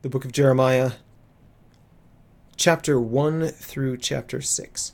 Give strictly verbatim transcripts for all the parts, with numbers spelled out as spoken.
The book of Jeremiah, chapter one through chapter six.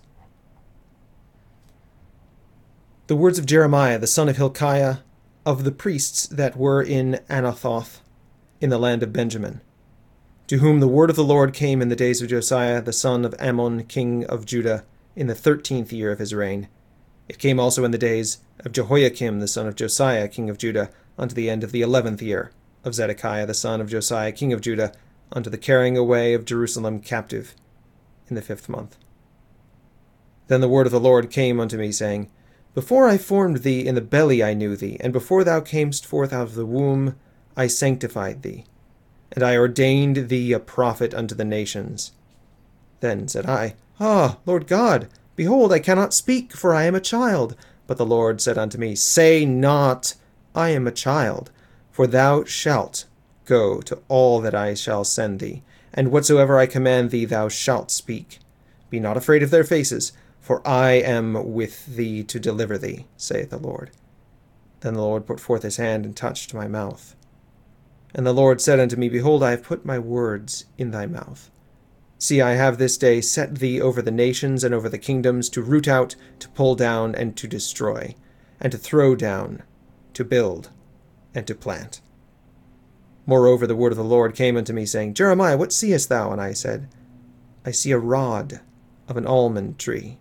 The words of Jeremiah, the son of Hilkiah, of the priests that were in Anathoth, in the land of Benjamin, to whom the word of the Lord came in the days of Josiah, the son of Ammon, king of Judah, in the thirteenth year of his reign. It came also in the days of Jehoiakim, the son of Josiah, king of Judah, unto the end of the eleventh year of Zedekiah, the son of Josiah, king of Judah, unto the carrying away of Jerusalem captive, in the fifth month. Then the word of the Lord came unto me, saying, Before I formed thee in the belly I knew thee, and before thou camest forth out of the womb I sanctified thee, and I ordained thee a prophet unto the nations. Then said I, Ah, Lord God, behold, I cannot speak, for I am a child. But the Lord said unto me, Say not, I am a child, for thou shalt go to all that I shall send thee, and whatsoever I command thee thou shalt speak. Be not afraid of their faces, for I am with thee to deliver thee, saith the Lord. Then the Lord put forth his hand and touched my mouth. And the Lord said unto me, Behold, I have put my words in thy mouth. See, I have this day set thee over the nations and over the kingdoms, to root out, to pull down, and to destroy, and to throw down, to build, and to plant. Moreover, the word of the Lord came unto me, saying, Jeremiah, what seest thou? And I said, I see a rod of an almond tree.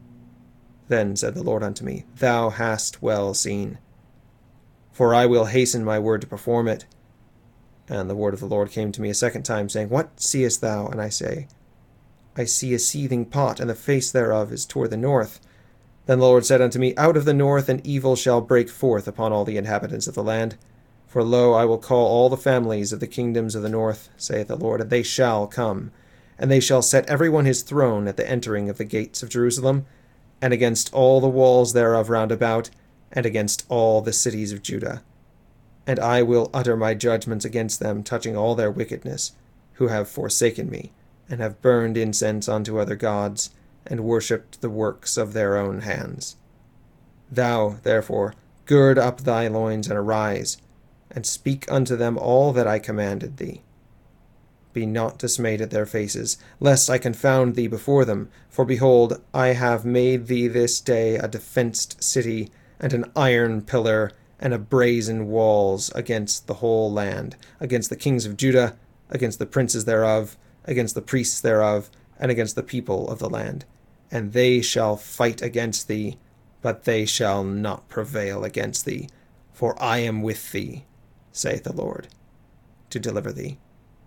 Then said the Lord unto me, Thou hast well seen, for I will hasten my word to perform it. And the word of the Lord came to me a second time, saying, What seest thou? And I say, I see a seething pot, and the face thereof is toward the north. Then the Lord said unto me, Out of the north an evil shall break forth upon all the inhabitants of the land. For lo, I will call all the families of the kingdoms of the north, saith the Lord, and they shall come, and they shall set every one his throne at the entering of the gates of Jerusalem, and against all the walls thereof round about, and against all the cities of Judah. And I will utter my judgments against them, touching all their wickedness, who have forsaken me, and have burned incense unto other gods, and worshipped the works of their own hands. Thou, therefore, gird up thy loins, and arise, and speak unto them all that I commanded thee. Be not dismayed at their faces, lest I confound thee before them. For behold, I have made thee this day a defenced city, and an iron pillar, and a brazen walls against the whole land, against the kings of Judah, against the princes thereof, against the priests thereof, and against the people of the land. And they shall fight against thee, but they shall not prevail against thee, for I am with thee, saith the Lord, to deliver thee.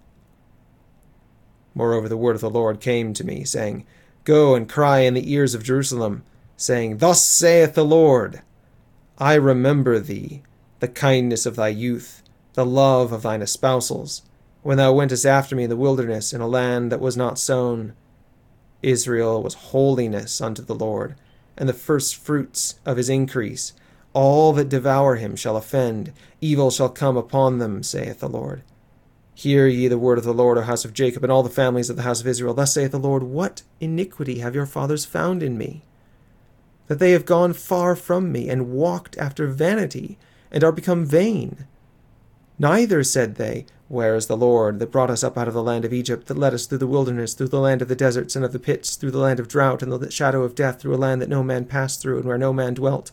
Moreover, the word of the Lord came to me, saying, Go and cry in the ears of Jerusalem, saying, Thus saith the Lord, I remember thee, the kindness of thy youth, the love of thine espousals, when thou wentest after me in the wilderness, in a land that was not sown. Israel was holiness unto the Lord, and the first fruits of his increase. All that devour him shall offend, evil shall come upon them, saith the Lord. Hear ye the word of the Lord, O house of Jacob, and all the families of the house of Israel. Thus saith the Lord, What iniquity have your fathers found in me, that they have gone far from me, and walked after vanity, and are become vain? Neither said they, Where is the Lord, that brought us up out of the land of Egypt, that led us through the wilderness, through the land of the deserts and of the pits, through the land of drought and the shadow of death, through a land that no man passed through, and where no man dwelt?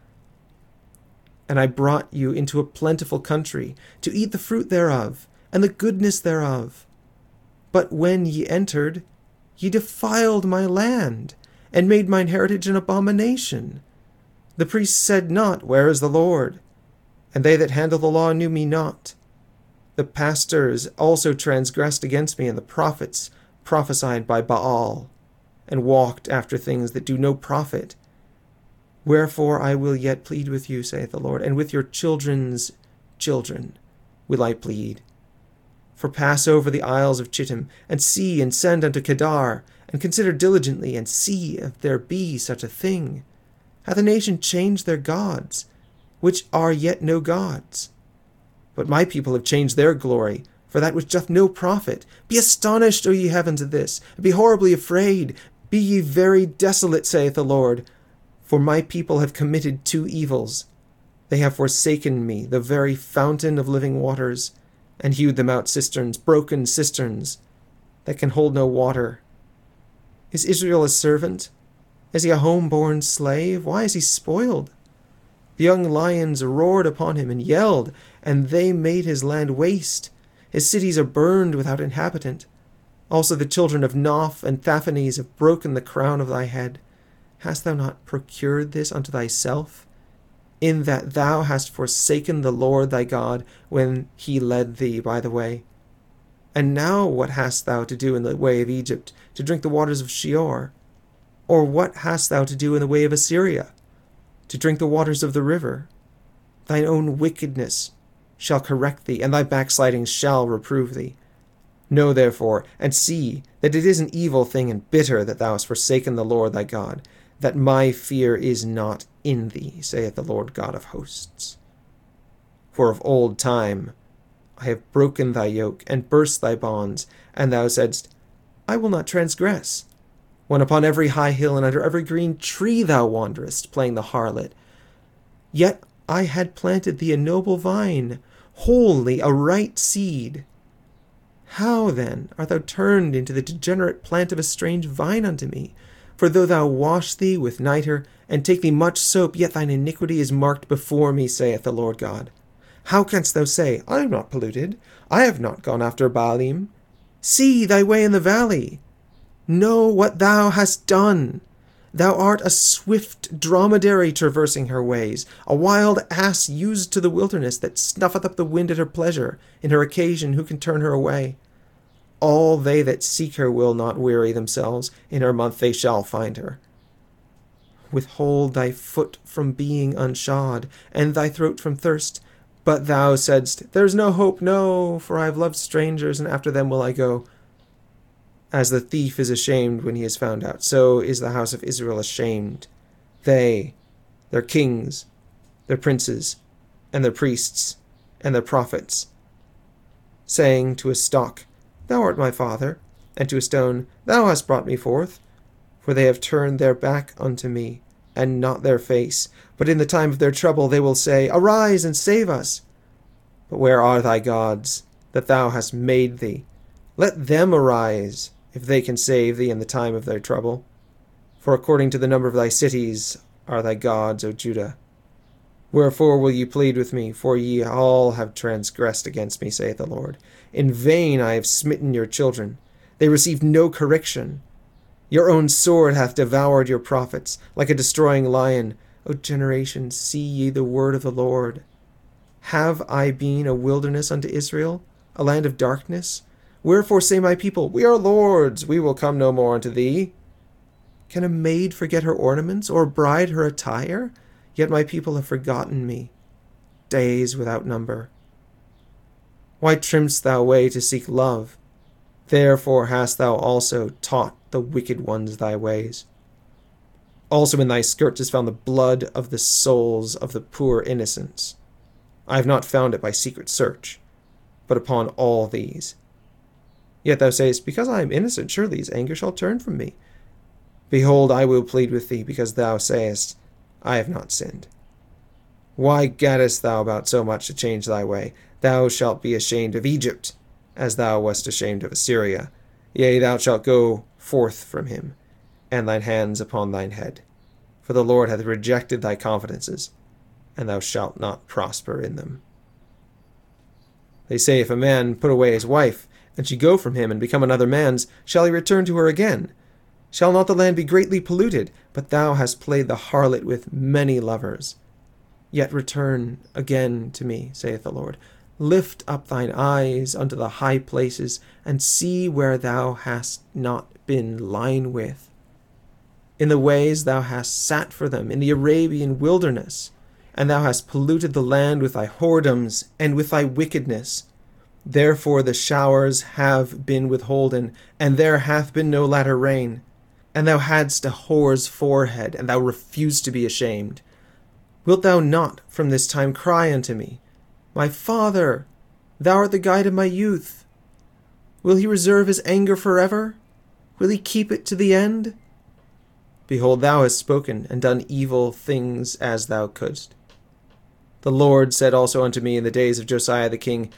And I brought you into a plentiful country, to eat the fruit thereof, and the goodness thereof. But when ye entered, ye defiled my land, and made mine heritage an abomination. The priests said not, Where is the Lord? And they that handle the law knew me not. The pastors also transgressed against me, and the prophets prophesied by Baal, and walked after things that do no profit. Wherefore I will yet plead with you, saith the Lord, and with your children's children will I plead. For pass over the isles of Chittim, and see, and send unto Kedar, and consider diligently, and see if there be such a thing. Hath a nation changed their gods, which are yet no gods? But my people have changed their glory, for that which doth no profit. Be astonished, O ye heavens, at this, and be horribly afraid. Be ye very desolate, saith the Lord, for my people have committed two evils. They have forsaken me, the very fountain of living waters, and hewed them out cisterns, broken cisterns, that can hold no water. Is Israel a servant? Is he a home-born slave? Why is he spoiled? The young lions roared upon him and yelled, and they made his land waste. His cities are burned without inhabitant. Also the children of Noph and Thaphanes have broken the crown of thy head. Hast thou not procured this unto thyself, in that thou hast forsaken the Lord thy God when he led thee by the way? And now what hast thou to do in the way of Egypt, to drink the waters of Sheor? Or what hast thou to do in the way of Assyria, to drink the waters of the river? Thine own wickedness shall correct thee, and thy backsliding shall reprove thee. Know therefore, and see, that it is an evil thing and bitter that thou hast forsaken the Lord thy God, that my fear is not in thee, saith the Lord God of hosts. For of old time I have broken thy yoke, and burst thy bonds, and thou saidst, I will not transgress. When upon every high hill and under every green tree thou wanderest, playing the harlot. Yet I had planted thee a noble vine, wholly a right seed. How then art thou turned into the degenerate plant of a strange vine unto me? For though thou wash thee with nitre, and take thee much soap, yet thine iniquity is marked before me, saith the Lord God. How canst thou say, I am not polluted, I have not gone after Baalim? See thy way in the valley. Know what thou hast done. Thou art a swift dromedary traversing her ways, a wild ass used to the wilderness, that snuffeth up the wind at her pleasure. In her occasion who can turn her away? All they that seek her will not weary themselves. In her month they shall find her. Withhold thy foot from being unshod, and thy throat from thirst. But thou saidst, There is no hope, no, for I have loved strangers, and after them will I go. As the thief is ashamed when he is found out, so is the house of Israel ashamed. They, their kings, their princes, and their priests, and their prophets, saying to a stock, Thou art my father, and to a stone, Thou hast brought me forth. For they have turned their back unto me, and not their face. But in the time of their trouble they will say, Arise and save us. But where are thy gods, that thou hast made thee? Let them arise, if they can save thee in the time of their trouble. For according to the number of thy cities are thy gods, O Judah. Wherefore will ye plead with me? For ye all have transgressed against me, saith the Lord. In vain I have smitten your children. They received no correction. Your own sword hath devoured your prophets, like a destroying lion. O generation, see ye the word of the Lord. Have I been a wilderness unto Israel, a land of darkness? Wherefore say my people, We are lords, we will come no more unto thee. Can a maid forget her ornaments, or a bride her attire? Yet my people have forgotten me, days without number. Why trimmest thou way to seek love? Therefore hast thou also taught the wicked ones thy ways. Also in thy skirts is found the blood of the souls of the poor innocents. I have not found it by secret search, but upon all these. Yet thou sayest, Because I am innocent, surely his anger shall turn from me. Behold, I will plead with thee, because thou sayest, I have not sinned. Why gaddest thou about so much to change thy way? Thou shalt be ashamed of Egypt, as thou wast ashamed of Assyria. Yea, thou shalt go forth from him, and thine hands upon thine head. For the Lord hath rejected thy confidences, and thou shalt not prosper in them. They say, If a man put away his wife, and she go from him and become another man's, shall he return to her again? Shall not the land be greatly polluted? But thou hast played the harlot with many lovers. Yet return again to me, saith the Lord. Lift up thine eyes unto the high places, and see where thou hast not been lying with. In the ways thou hast sat for them, in the Arabian wilderness, and thou hast polluted the land with thy whoredoms and with thy wickedness. Therefore the showers have been withholden, and there hath been no latter rain. And thou hadst a whore's forehead, and thou refused to be ashamed. Wilt thou not from this time cry unto me, My Father, thou art the guide of my youth? Will he reserve his anger forever? Will he keep it to the end? Behold, thou hast spoken, and done evil things as thou couldst. The Lord said also unto me in the days of Josiah the king,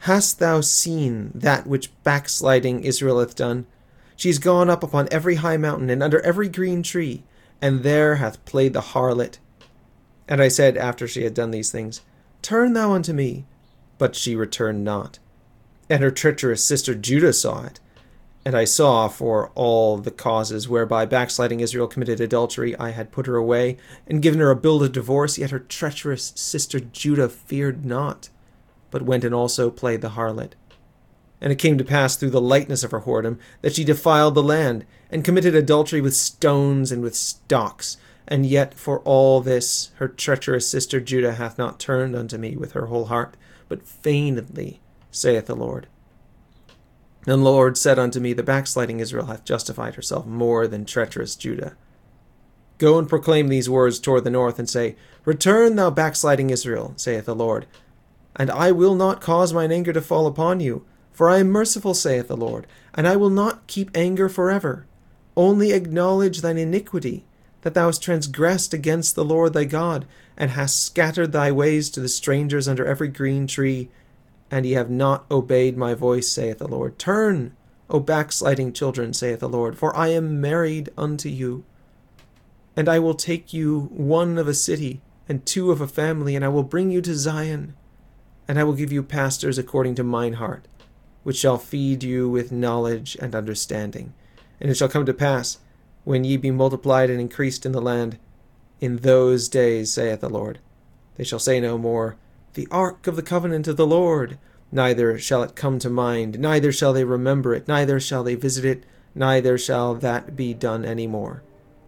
Hast thou seen that which backsliding Israel hath done? She is gone up upon every high mountain, and under every green tree, and there hath played the harlot. And I said, after she had done these things, Turn thou unto me. But she returned not. And her treacherous sister Judah saw it. And I saw, for all the causes whereby backsliding Israel committed adultery, I had put her away, and given her a bill of divorce, yet her treacherous sister Judah feared not, but went and also played the harlot. And it came to pass through the lightness of her whoredom, that she defiled the land, and committed adultery with stones and with stocks. And yet for all this her treacherous sister Judah hath not turned unto me with her whole heart, but feignedly, saith the Lord. And the Lord said unto me, The backsliding Israel hath justified herself more than treacherous Judah. Go and proclaim these words toward the north, and say, Return, thou backsliding Israel, saith the Lord, and I will not cause mine anger to fall upon you, for I am merciful, saith the Lord, and I will not keep anger forever. Only acknowledge thine iniquity, that thou hast transgressed against the Lord thy God, and hast scattered thy ways to the strangers under every green tree, and ye have not obeyed my voice, saith the Lord. Turn, O backsliding children, saith the Lord, for I am married unto you. And I will take you one of a city, and two of a family, and I will bring you to Zion, and I will give you pastors according to mine heart, which shall feed you with knowledge and understanding. And it shall come to pass, when ye be multiplied and increased in the land, in those days, saith the Lord, they shall say no more, The ark of the covenant of the Lord, neither shall it come to mind, neither shall they remember it, neither shall they visit it, neither shall that be done any more.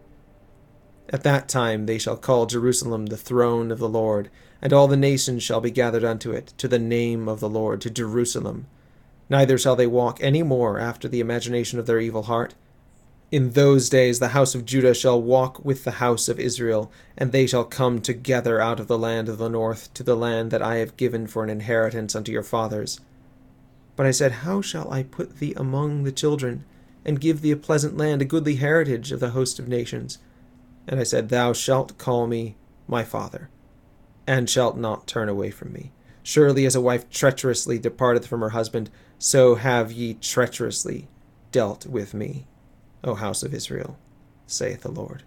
At that time they shall call Jerusalem the throne of the Lord, and all the nations shall be gathered unto it, to the name of the Lord, to Jerusalem. Neither shall they walk any more after the imagination of their evil heart. In those days the house of Judah shall walk with the house of Israel, and they shall come together out of the land of the north to the land that I have given for an inheritance unto your fathers. But I said, How shall I put thee among the children, and give thee a pleasant land, a goodly heritage of the host of nations? And I said, Thou shalt call me my father, and shalt not turn away from me. Surely as a wife treacherously departeth from her husband, so have ye treacherously dealt with me, O house of Israel, saith the Lord.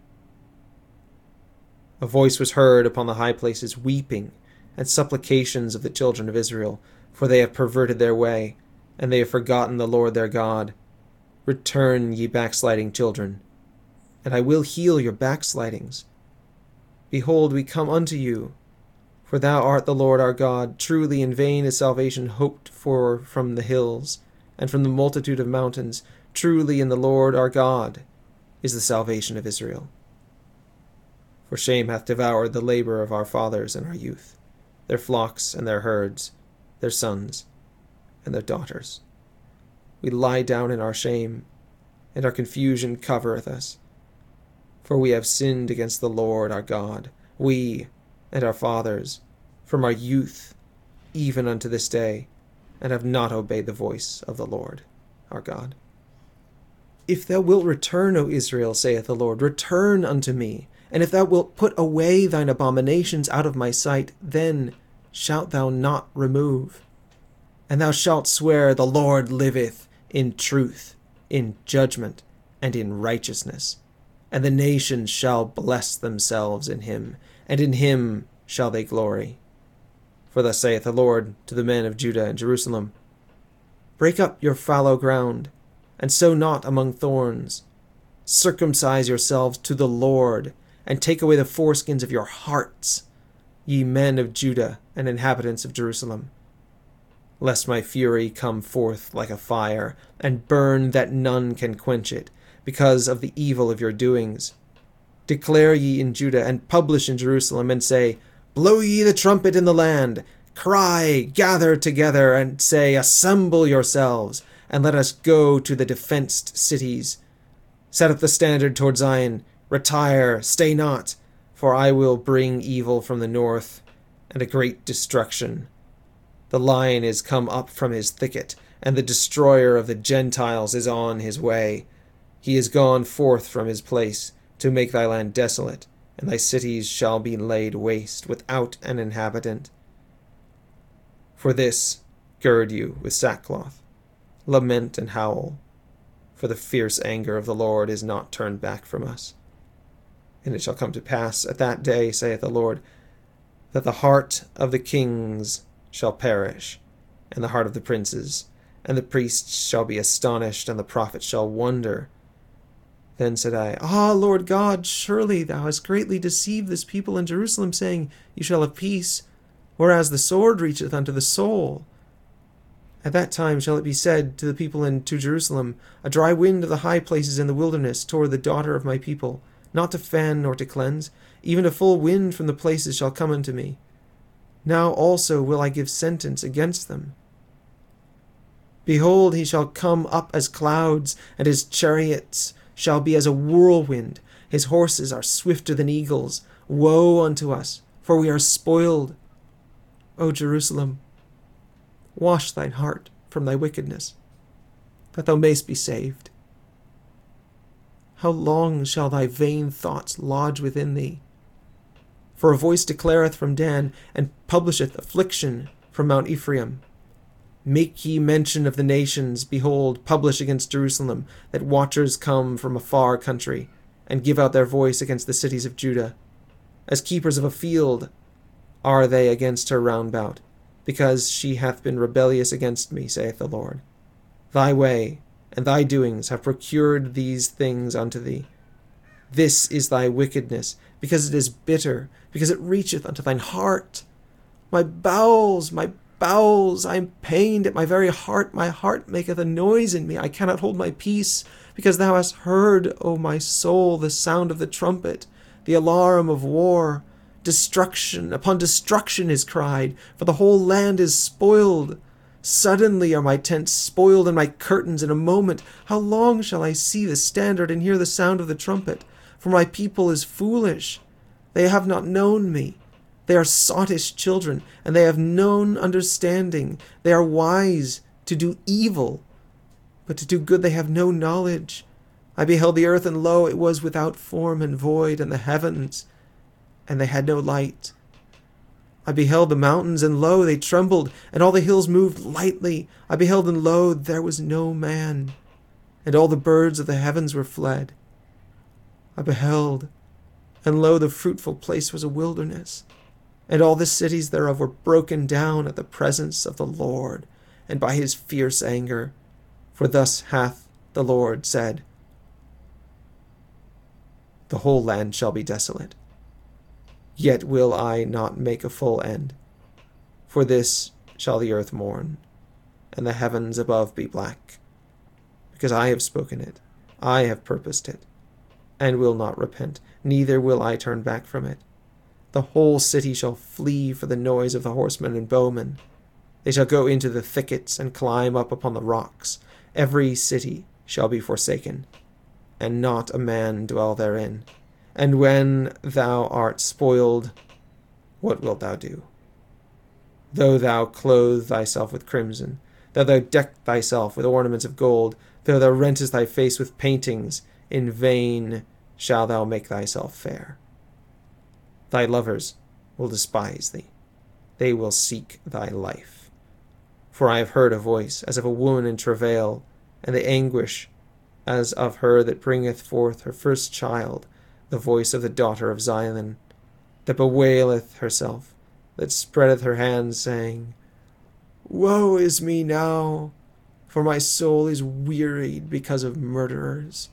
A voice was heard upon the high places, weeping, and supplications of the children of Israel, for they have perverted their way, and they have forgotten the Lord their God. Return, ye backsliding children, and I will heal your backslidings. Behold, we come unto you, for thou art the Lord our God. Truly in vain is salvation hoped for from the hills, and from the multitude of mountains. Truly in the Lord our God is the salvation of Israel. For shame hath devoured the labor of our fathers and our youth, their flocks and their herds, their sons and their daughters. We lie down in our shame, and our confusion covereth us. For we have sinned against the Lord our God, we and our fathers, from our youth even unto this day, and have not obeyed the voice of the Lord our God. If thou wilt return, O Israel, saith the Lord, return unto me, and if thou wilt put away thine abominations out of my sight, then shalt thou not remove. And thou shalt swear, The Lord liveth, in truth, in judgment, and in righteousness. And the nations shall bless themselves in him, and in him shall they glory. For thus saith the Lord to the men of Judah and Jerusalem, Break up your fallow ground, and sow not among thorns. Circumcise yourselves to the Lord, and take away the foreskins of your hearts, ye men of Judah and inhabitants of Jerusalem. Lest my fury come forth like a fire, and burn that none can quench it, because of the evil of your doings. Declare ye in Judah, and publish in Jerusalem, and say, Blow ye the trumpet in the land, cry, gather together, and say, Assemble yourselves, and let us go to the defenced cities. Set up the standard toward Zion, retire, stay not, for I will bring evil from the north, and a great destruction. The lion is come up from his thicket, and the destroyer of the Gentiles is on his way. He is gone forth from his place, to make thy land desolate, and thy cities shall be laid waste, without an inhabitant. For this Gird you with sackcloth. Lament and howl, for the fierce anger of the Lord is not turned back from us. And it shall come to pass at that day, saith the Lord, that the heart of the kings shall perish, and the heart of the princes, and the priests shall be astonished, and the prophets shall wonder. Then said I, Ah, Lord God, surely thou hast greatly deceived this people in Jerusalem, saying, You shall have peace, whereas the sword reacheth unto the soul. At that time shall it be said to the people and to Jerusalem, A dry wind of the high places in the wilderness toward the daughter of my people, not to fan nor to cleanse, even a full wind from the places shall come unto me. Now also will I give sentence against them. Behold, he shall come up as clouds, and his chariots shall be as a whirlwind. His horses are swifter than eagles. Woe unto us, for we are spoiled. O Jerusalem, wash thine heart from thy wickedness, that thou mayst be saved. How long shall thy vain thoughts lodge within thee? For a voice declareth from Dan, and publisheth affliction from Mount Ephraim. Make ye mention of the nations, behold, publish against Jerusalem, that watchers come from a far country, and give out their voice against the cities of Judah. As keepers of a field are they against her round about, because she hath been rebellious against me, saith the Lord. Thy way and thy doings have procured these things unto thee. This is thy wickedness, because it is bitter, because it reacheth unto thine heart. My bowels, my bowels, I am pained at my very heart. My heart maketh a noise in me. I cannot hold my peace, because thou hast heard, O my soul, the sound of the trumpet, the alarm of war. Destruction upon destruction is cried, for the whole land is spoiled. Suddenly are my tents spoiled, and my curtains in a moment. How long shall I see the standard and hear the sound of the trumpet? For my people is foolish. They have not known me. They are sottish children, and they have known understanding. They are wise to do evil, but to do good they have no knowledge. I beheld the earth, and lo, it was without form and void, and the heavens, and they had no light. I beheld the mountains, and lo, they trembled, and all the hills moved lightly. I beheld, and lo, there was no man, and all the birds of the heavens were fled. I beheld, and lo, the fruitful place was a wilderness, and all the cities thereof were broken down at the presence of the Lord, and by his fierce anger. For thus hath the Lord said, The whole land shall be desolate, yet will I not make a full end. For this shall the earth mourn, and the heavens above be black, because I have spoken it, I have purposed it, and will not repent, neither will I turn back from it. The whole city shall flee for the noise of the horsemen and bowmen. They shall go into the thickets and climb up upon the rocks. Every city shall be forsaken, and not a man dwell therein. And when thou art spoiled, what wilt thou do? Though thou clothe thyself with crimson, though thou deck thyself with ornaments of gold, though thou rentest thy face with paintings, in vain shall thou make thyself fair. Thy lovers will despise thee. They will seek thy life. For I have heard a voice as of a woman in travail, and the anguish as of her that bringeth forth her first child, the voice of the daughter of Zion, that bewaileth herself, that spreadeth her hands, saying, Woe is me now, for my soul is wearied because of murderers.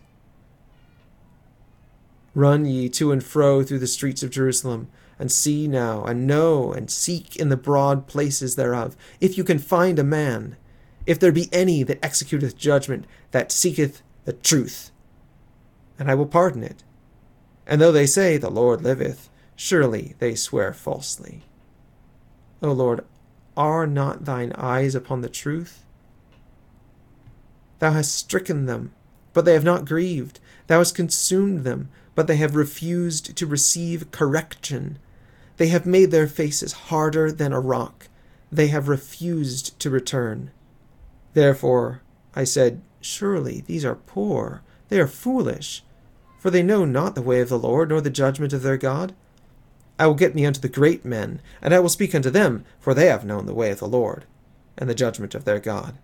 Run ye to and fro through the streets of Jerusalem, and see now, and know, and seek in the broad places thereof, if you can find a man, if there be any that executeth judgment, that seeketh the truth, and I will pardon it. And though they say, The Lord liveth, surely they swear falsely. O Lord, are not thine eyes upon the truth? Thou hast stricken them, but they have not grieved. Thou hast consumed them, but they have refused to receive correction. They have made their faces harder than a rock. They have refused to return. Therefore I said, Surely these are poor, they are foolish, for they know not the way of the Lord, nor the judgment of their God. I will get me unto the great men, and I will speak unto them, for they have known the way of the Lord. and the judgment of their God.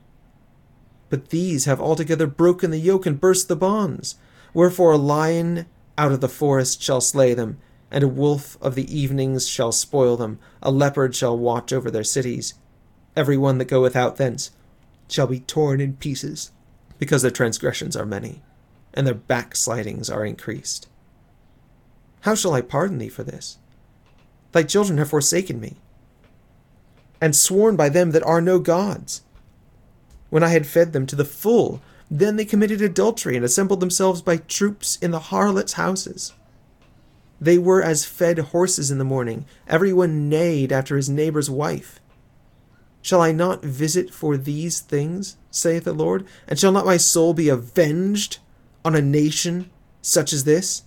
But these have altogether broken the yoke and burst the bonds. Wherefore a lion out of the forest shall slay them, and a wolf of the evenings shall spoil them. A leopard shall watch over their cities. Every one that goeth out thence shall be torn in pieces, because their transgressions are many, and their backslidings are increased. How shall I pardon thee for this? Thy children have forsaken me, and sworn by them that are no gods. When I had fed them to the full, then they committed adultery, and assembled themselves by troops in the harlots' houses. They were as fed horses in the morning. Every one neighed after his neighbor's wife. Shall I not visit for these things, saith the Lord? And shall not my soul be avenged on a nation such as this?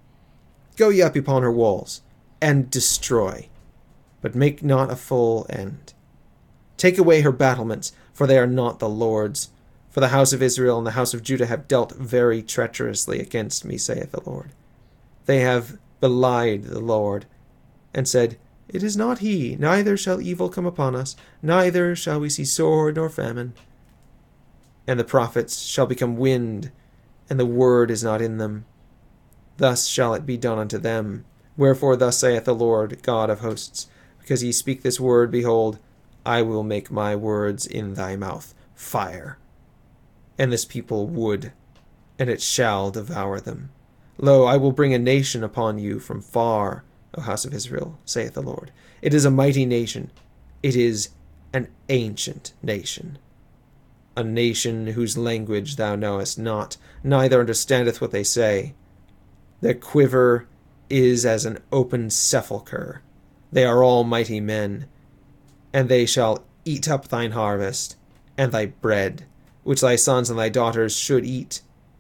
Go ye up upon her walls, and destroy, but make not a full end. Take away her battlements, for they are not the Lord's. For the house of Israel and the house of Judah have dealt very treacherously against me, saith the Lord. They have belied the Lord, and said, It is not he, neither shall evil come upon us, neither shall we see sword nor famine. And the prophets shall become wind, and the word is not in them. Thus shall it be done unto them. Wherefore thus saith the Lord God of hosts, Because ye speak this word, behold, I will make my words in thy mouth fire, and this people wood, and it shall devour them. Lo, I will bring a nation upon you from far, O house of Israel, saith the Lord. It is a mighty nation. It is an ancient nation. A nation whose language thou knowest not, neither understandeth what they say. Their quiver is as an open sepulchre. They are all mighty men. And they shall eat up thine harvest, and thy bread, which thy sons and thy daughters should eat.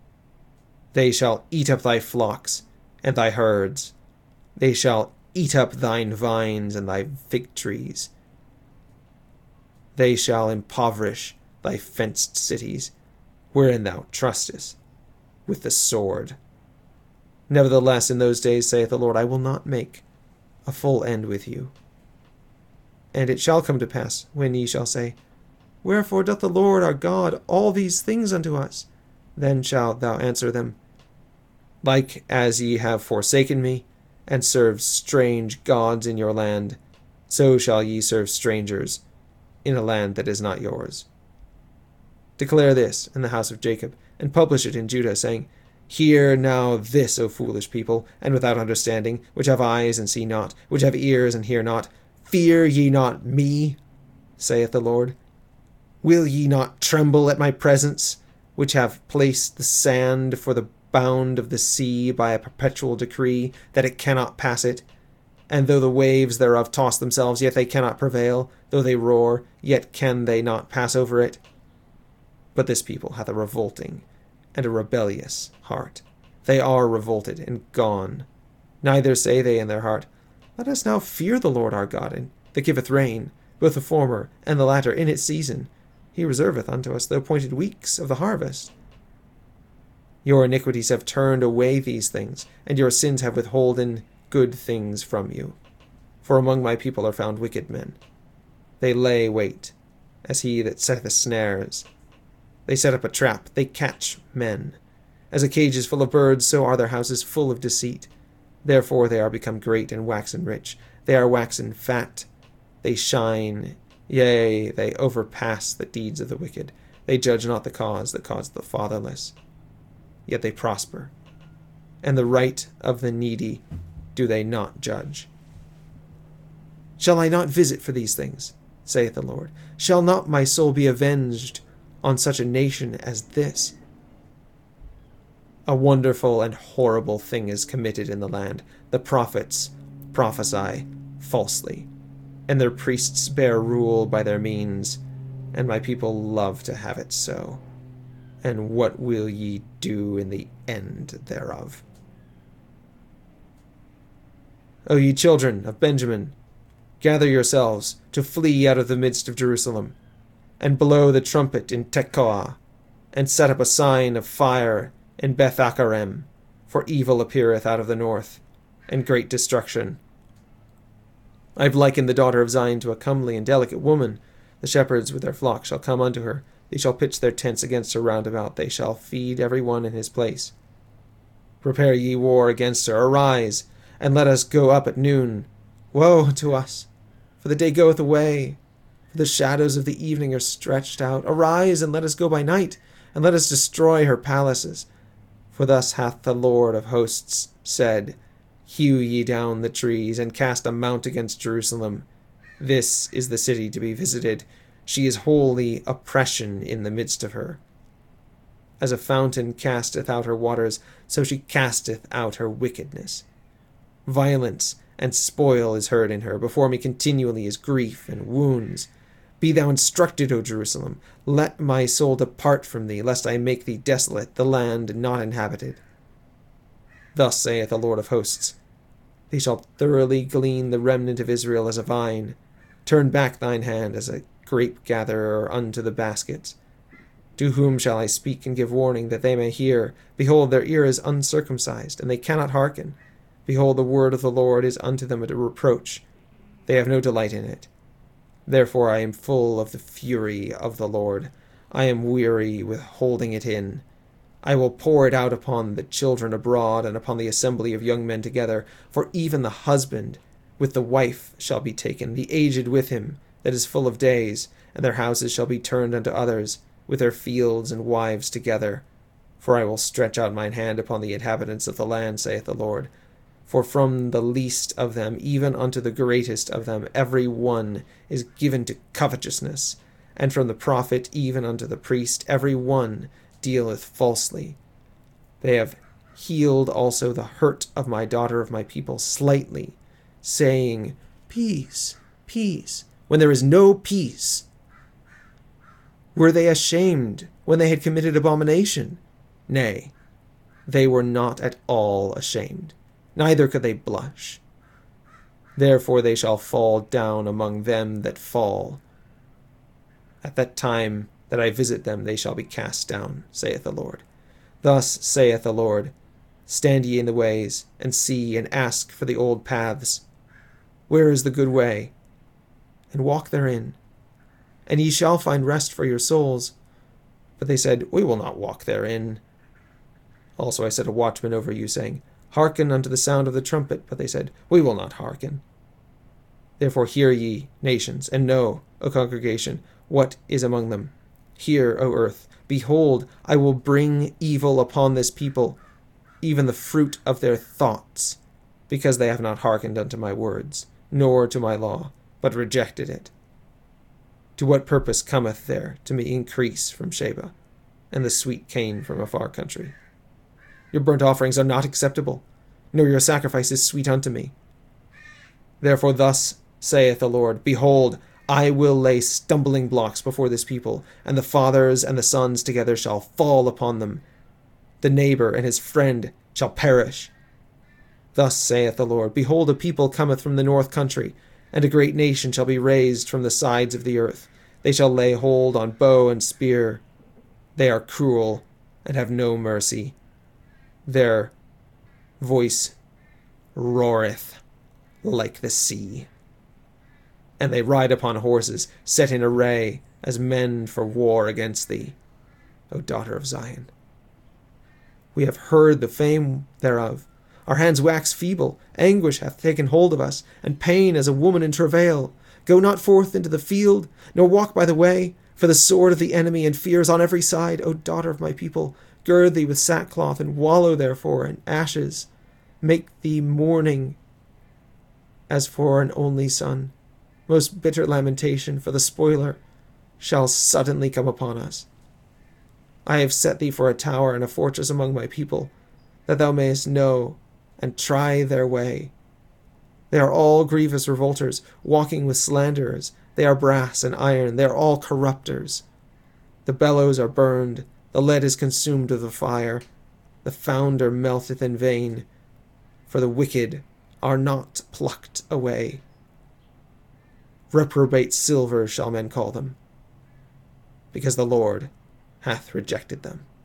They shall eat up thy flocks, and thy herds. They shall eat up thine vines and thy fig trees. They shall impoverish thy fenced cities, wherein thou trustest, with the sword. Nevertheless, in those days, saith the Lord, I will not make a full end with you. And it shall come to pass, when ye shall say, Wherefore doth the Lord our God all these things unto us? Then shalt thou answer them, Like as ye have forsaken me, and served strange gods in your land, so shall ye serve strangers in a land that is not yours. Declare this in the house of Jacob, and publish it in Judah, saying, Hear now this, O foolish people, and without understanding, which have eyes and see not, which have ears and hear not. Fear ye not me, saith the Lord. Will ye not tremble at my presence, which have placed the sand for the bound of the sea by a perpetual decree, that it cannot pass it? And though the waves thereof toss themselves, yet they cannot prevail. Though they roar, yet can they not pass over it. But this people hath a revolting and a rebellious heart. They are revolted and gone. Neither say they in their heart, Let us now fear the Lord our God, and that giveth rain, both the former and the latter in its season. He reserveth unto us the appointed weeks of the harvest. Your iniquities have turned away these things, and your sins have withholden good things from you. For among my people are found wicked men. They lay wait, as he that setteth snares. They set up a trap, they catch men. As a cage is full of birds, so are their houses full of deceit. Therefore they are become great and waxen rich. They are waxen fat. They shine, yea, they overpass the deeds of the wicked. They judge not the cause that caused the fatherless. Yet they prosper, and the right of the needy do they not judge. Shall I not visit for these things, saith the Lord? Shall not my soul be avenged on such a nation as this? A wonderful and horrible thing is committed in the land. The prophets prophesy falsely, and their priests bear rule by their means, and my people love to have it so. And what will ye do in the end thereof? O ye children of Benjamin, gather yourselves to flee out of the midst of Jerusalem, and blow the trumpet in Tekoa, and set up a sign of fire in Beth-Acharem, for evil appeareth out of the north, and great destruction. I have likened the daughter of Zion to a comely and delicate woman, The shepherds with their flocks shall come unto her. They shall pitch their tents against her round about. They shall feed every one in his place. Prepare ye war against her. Arise, and let us go up at noon. Woe to us! For the day goeth away, for the shadows of the evening are stretched out. Arise, and let us go by night, and let us destroy her palaces. For thus hath the Lord of hosts said, Hew ye down the trees, and cast a mount against Jerusalem. This is the city to be visited. She is wholly oppression in the midst of her. As a fountain casteth out her waters, so she casteth out her wickedness. Violence and spoil is heard in her. Before me continually is grief and wounds. Be thou instructed, O Jerusalem. Let my soul depart from thee, lest I make thee desolate, the land not inhabited. Thus saith the Lord of hosts, They shall thoroughly glean the remnant of Israel as a vine. Turn back thine hand as a grape-gatherer unto the baskets. To whom shall I speak and give warning, that they may hear? Behold, their ear is uncircumcised, and they cannot hearken. Behold, the word of the Lord is unto them a reproach. They have no delight in it. Therefore I am full of the fury of the Lord. I am weary with holding it in. I will pour it out upon the children abroad, and upon the assembly of young men together. For even the husband with the wife shall be taken, the aged with him, that is full of days, and their houses shall be turned unto others, with their fields and wives together. For I will stretch out mine hand upon the inhabitants of the land, saith the Lord. For from the least of them, even unto the greatest of them, every one is given to covetousness, and from the prophet even unto the priest, every one dealeth falsely. They have healed also the hurt of my daughter of my people slightly, saying, Peace, peace, when there is no peace. Were they ashamed when they had committed abomination? Nay, they were not at all ashamed, neither could they blush. Therefore they shall fall down among them that fall. At that time that I visit them, they shall be cast down, saith the Lord. Thus saith the Lord, Stand ye in the ways, and see, and ask for the old paths. Where is the good way? And walk therein, and ye shall find rest for your souls. But they said, We will not walk therein. Also I set a watchman over you, saying, Hearken unto the sound of the trumpet. But they said, We will not hearken. Therefore hear ye, nations, and know, O congregation, what is among them. Hear, O earth, behold, I will bring evil upon this people, even the fruit of their thoughts, because they have not hearkened unto my words, nor to my law, but rejected it. To what purpose cometh there to me increase from Sheba, and the sweet cane from a far country? Your burnt offerings are not acceptable, nor your sacrifices sweet unto me. Therefore thus saith the Lord, Behold, I will lay stumbling blocks before this people, and the fathers and the sons together shall fall upon them. The neighbor and his friend shall perish. Thus saith the Lord, Behold, a people cometh from the north country, and a great nation shall be raised from the sides of the earth. They shall lay hold on bow and spear. They are cruel, and have no mercy. Their voice roareth like the sea. And they ride upon horses, set in array, as men for war against thee, O daughter of Zion. We have heard the fame thereof. Our hands wax feeble, anguish hath taken hold of us, and pain as a woman in travail. Go not forth into the field, nor walk by the way, for the sword of the enemy and fear is on every side. O daughter of my people, gird thee with sackcloth, and wallow therefore in ashes. Make thee mourning as for an only son. Most bitter lamentation, for the spoiler shall suddenly come upon us. I have set thee for a tower and a fortress among my people, that thou mayest know and try their way. They are all grievous revolters, walking with slanderers. They are brass and iron, they are all corrupters. The bellows are burned, the lead is consumed with the fire. The founder melteth in vain, for the wicked are not plucked away. Reprobate silver shall men call them, because the Lord hath rejected them.